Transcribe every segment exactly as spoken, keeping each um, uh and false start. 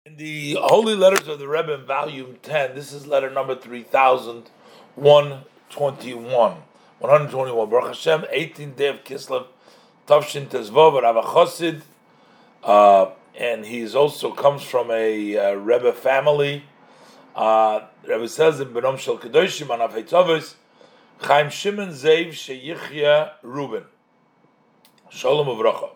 In the Holy Letters of the Rebbe in Volume ten, this is letter number three thousand one twenty-one. one hundred twenty-one. Baruch Hashem, eighteenth day of Kislev, Tavshin Tezvov, Rav Chosid, uh, and he also comes from a uh, Rebbe family. Uh, Rebbe says in Benom Shel Kedoshim, Anav Heitzavos, Chaim Shimon Zev Sheyichya Ruben. Shalom Uvracha.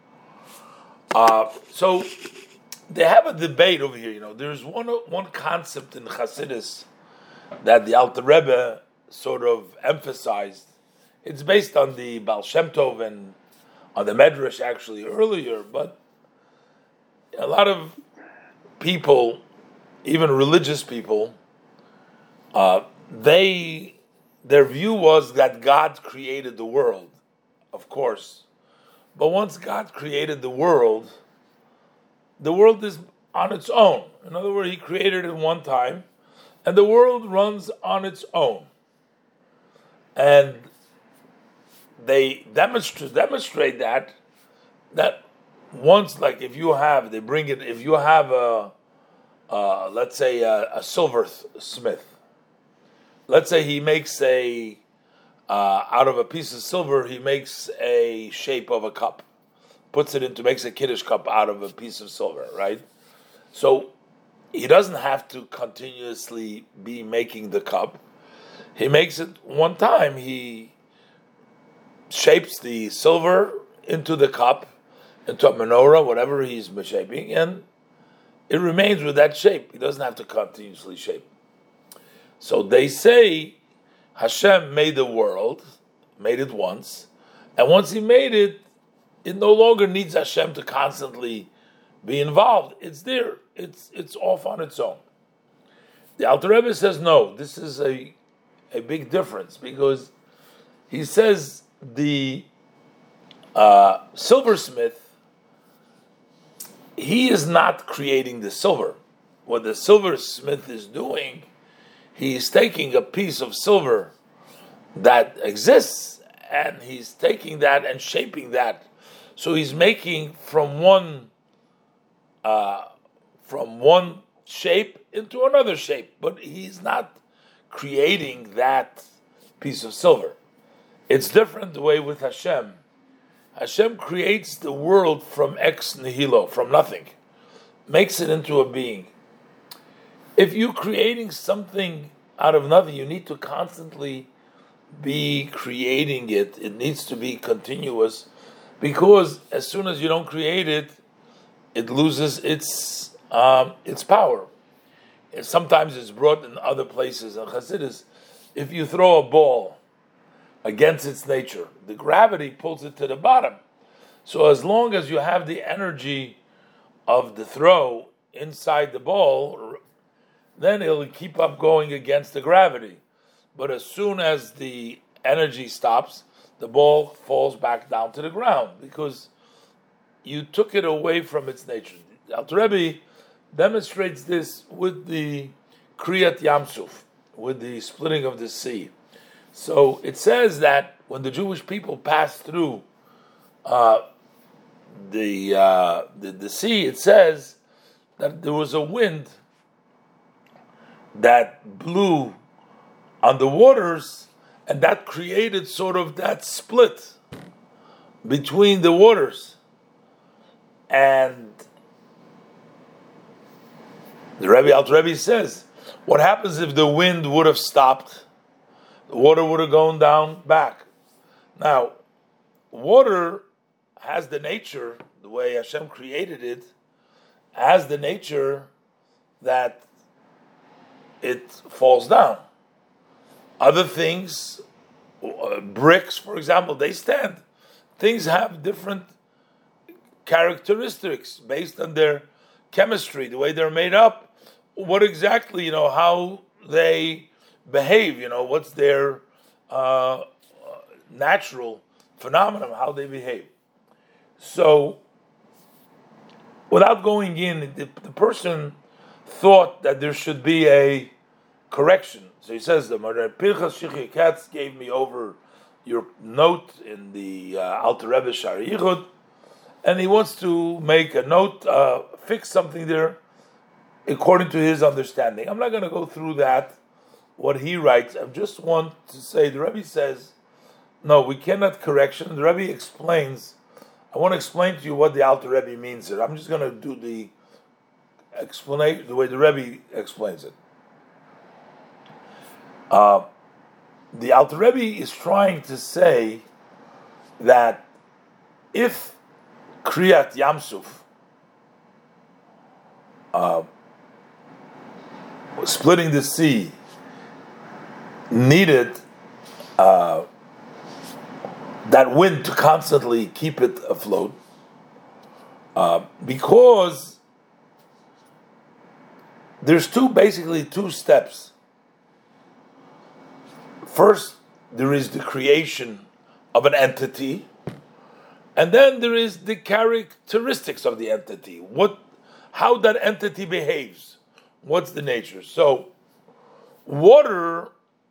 Uh, so, they have a debate over here. You know, there's one one concept in Chassidus that the Alter Rebbe sort of emphasized. It's based on the Baal Shem Tov and on the Medrash actually earlier, but a lot of people, even religious people, uh, they their view was that God created the world, of course, but once God created the world, the world is on its own. In other words, He created it one time, and the world runs on its own. And they demonstrate demonstrate that that once, like if you have, they bring it. If you have a, uh, let's say a, a silversmith, let's say he makes a uh, out of a piece of silver, he makes a shape of a cup. Puts it into, makes a kiddush cup out of a piece of silver, right? So he doesn't have to continuously be making the cup. He makes it one time. He shapes the silver into the cup, into a menorah, whatever he's shaping, and it remains with that shape. He doesn't have to continuously shape. So they say Hashem made the world, made it once, and once He made it, it no longer needs Hashem to constantly be involved. It's there. It's it's off on its own. The Alter Rebbe says no. This is a a big difference because he says the uh, silversmith, he is not creating the silver. What the silversmith is doing, he's taking a piece of silver that exists and he's taking that and shaping that. So he's making from one uh, from one shape into another shape, but he's not creating that piece of silver. It's different the way with Hashem. Hashem creates the world from ex nihilo, from nothing, makes it into a being. If you're creating something out of nothing, you need to constantly be creating it. It needs to be continuous. Because as soon as you don't create it, it loses its um, its power. And sometimes it's brought in other places. In Chassidus, if you throw a ball against its nature, the gravity pulls it to the bottom. So as long as you have the energy of the throw inside the ball, then it'll keep up going against the gravity. But as soon as the energy stops, the ball falls back down to the ground because you took it away from its nature. Alter Rebbe demonstrates this with the Kriyat Yamsuf, with the splitting of the sea. So it says that when the Jewish people passed through uh, the, uh, the the sea, it says that there was a wind that blew on the waters, and that created sort of that split between the waters. And the Rebbe Alter Rebbe says, what happens if the wind would have stopped? The water would have gone down back. Now, water has the nature, the way Hashem created it, has the nature that it falls down. Other things, uh, bricks, for example, they stand. Things have different characteristics based on their chemistry, the way they're made up, what exactly, you know, how they behave, you know, what's their uh, natural phenomenon, how they behave. So, without going in, the, the person thought that there should be a correction. So he says, the Pinchas Shichi Katz gave me over your note in the uh, Alter Rebbe Shari Yichud, and he wants to make a note, uh, fix something there, according to his understanding. I'm not going to go through that, what he writes. I just want to say, the Rebbe says, no, we cannot correction. The Rebbe explains, I want to explain to you what the Alter Rebbe means here. I'm just going to do the explanation, the way the Rebbe explains it. Uh, the Alter Rebbe is trying to say that if Kriyat Yamsuf, uh, splitting the sea, needed uh, that wind to constantly keep it afloat, uh, because there's two, basically two steps. First, there is the creation of an entity, and then there is the characteristics of the entity. What, how that entity behaves. What's the nature? So, water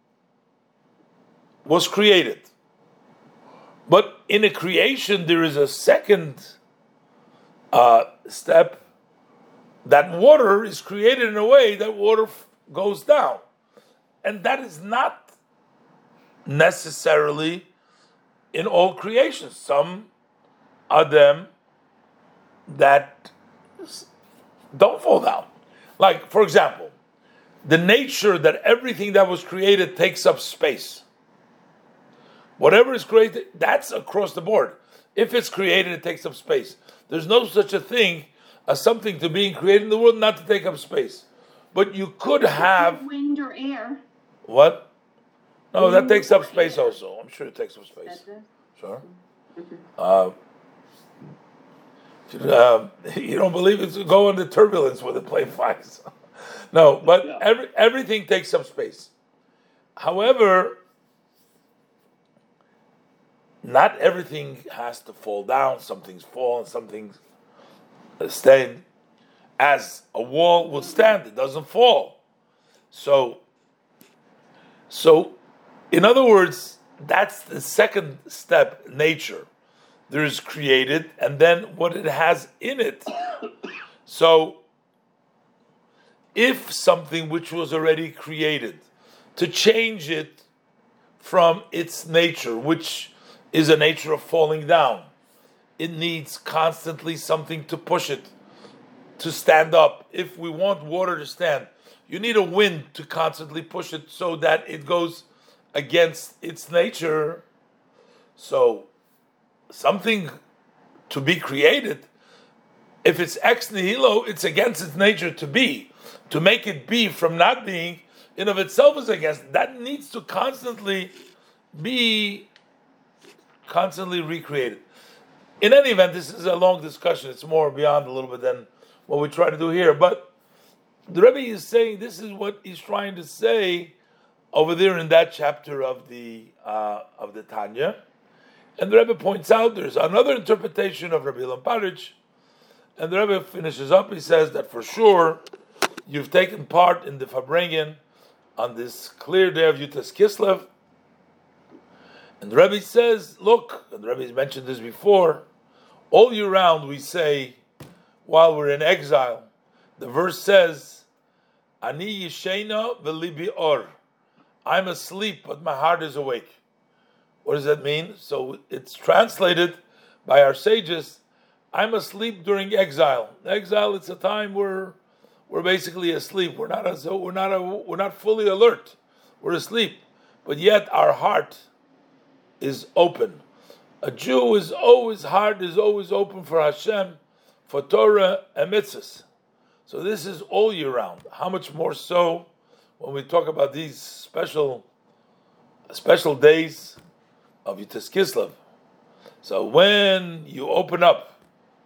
was created. But in a creation, there is a second uh, step, that water is created in a way that water f- goes down. And that is not necessarily in all creations. Some are them that don't fall down. Like, for example, the nature that everything that was created takes up space. Whatever is created, that's across the board. If it's created, it takes up space. There's no such a thing as something to being created in the world not to take up space. But you could have wind or air. What? No, Wind that takes up or space air. also. I'm sure it takes up space. That's it. Sure. Uh, uh, you don't believe it's go into turbulence where the plane flies. No, but Yeah. every, everything takes up space. However, not everything has to fall down. Some things fall and some things stand. As a wall will stand, it doesn't fall. So, so, in other words, that's the second step, nature. There is created, and then what it has in it. So, if something which was already created, to change it from its nature, which is a nature of falling down, it needs constantly something to push it, to stand up. If we want water to stand, you need a wind to constantly push it so that it goes against its nature. So, something to be created, if it's ex nihilo, it's against its nature to be. To make it be from not being, in of itself is against. That needs to constantly be constantly recreated. In any event, this is a long discussion. It's more beyond a little bit than what we try to do here. But the Rebbe is saying this is what he's trying to say over there in that chapter of the uh, of the Tanya. And the Rebbe points out there's another interpretation of Rabbi Ilan Parich. And the Rebbe finishes up. He says that for sure you've taken part in the Farbrengen on this clear day of Yutas Kislev. And the Rebbe says, look, and the Rebbe's mentioned this before, all year round we say, while we're in exile, the verse says, Ani yishena v'libi or. I'm asleep, but my heart is awake. What does that mean? So it's translated by our sages, I'm asleep during exile. Exile, it's a time where we're basically asleep. We're not as we're not a, we're not fully alert. We're asleep, but yet our heart is open. A Jew is always heart is always open for Hashem, for Torah and mitzvahs. So this is all year round. How much more so when we talk about these special special days of Yutas Kislev. So when you open up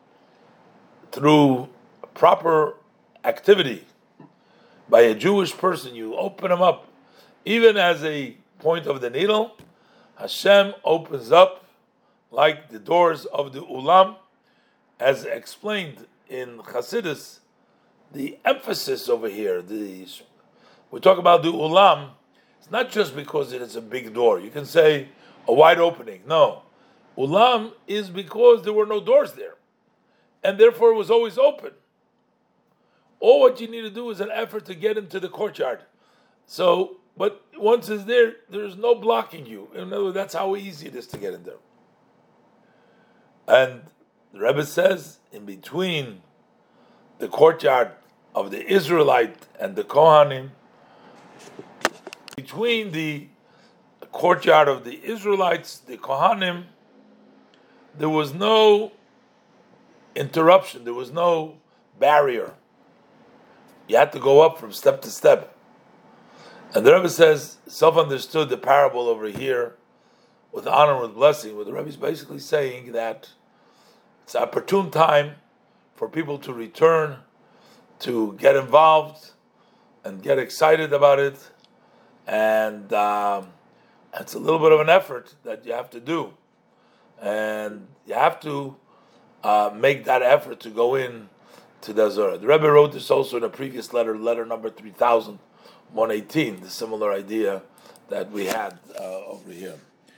through proper activity by a Jewish person, you open them up, even as a point of the needle, Hashem opens up like the doors of the Ulam, as explained in Chassidus. The emphasis over here, the we talk about the Ulam, it's not just because it is a big door. You can say a wide opening. No. Ulam is because there were no doors there. And therefore it was always open. All what you need to do is an effort to get into the courtyard. So, but once it's there, there's no blocking you. In other words, that's how easy it is to get in there. And the Rebbe says, in between the courtyard of the Israelite and the Kohanim, between the courtyard of the Israelites, the Kohanim, there was no interruption, there was no barrier. You had to go up from step to step. And the Rebbe says, self-understood the parable over here, with honor and with blessing, where the Rebbe is basically saying that it's an opportune time for people to return, to get involved, and get excited about it. And um, it's a little bit of an effort that you have to do. And you have to uh, make that effort to go in to the Zohar. The Rebbe wrote this also in a previous letter, letter number three thousand one eighteen, the similar idea that we had uh, over here.